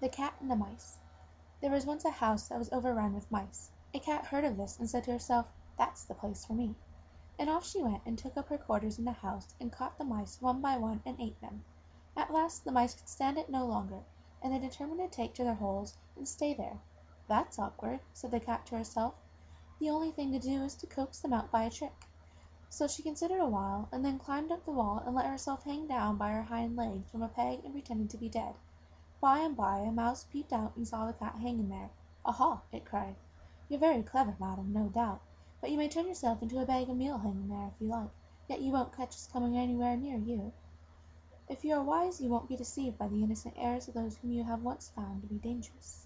THE CAT AND THE MICE. There was once a house that was overrun with mice. A cat heard of this and said to herself, "That's the place for me." And off she went and took up her quarters in the house and caught the mice one by one and ate them. At last the mice could stand it no longer, and they determined to take to their holes and stay there. "That's awkward," said the cat to herself. "The only thing to do is to coax them out by a trick." So she considered a while, and then climbed up the wall and let herself hang down by her hind legs from a peg and pretended to be dead. By and by a mouse peeped out and saw the cat hanging there. "Aha!" it cried. "You're very clever, madam, no doubt, but you may turn yourself into a bag of meal hanging there if you like, yet you won't catch us coming anywhere near you. If you are wise you won't be deceived by the innocent airs of those whom you have once found to be dangerous."